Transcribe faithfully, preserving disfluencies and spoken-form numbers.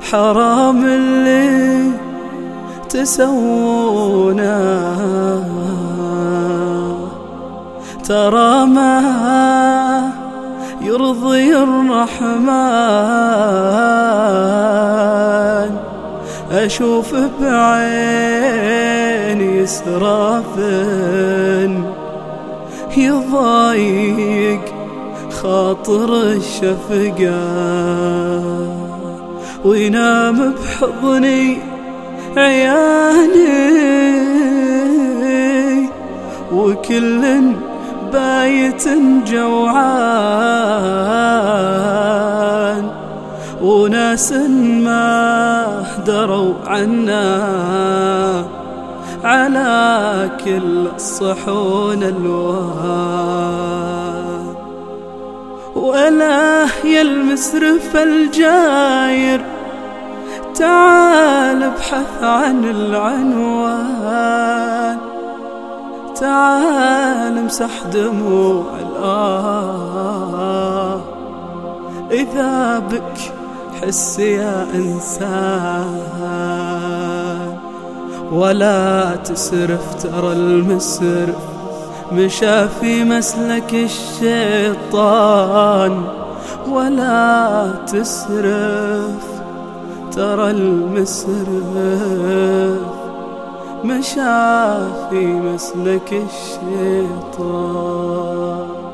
حرام اللي تسوونه، ترى ما يرضي الرحمن. أشوف بعيني إسراف يضايق خاطر الشفقة، وينام بحضني عيالي وكل بايت جوعان، وناس ما دروا عنا على كل الصحون الوان. ولا يا المسرف الجاير تعال ابحث عن العنوان، تعال امسح دموع الآه، إذا بك حس يا إنسان. ولا تسرف ترى المسرف مشى في مسلك الشيطان، ولا تسرف ترى المسرف مشى في مسلك الشيطان.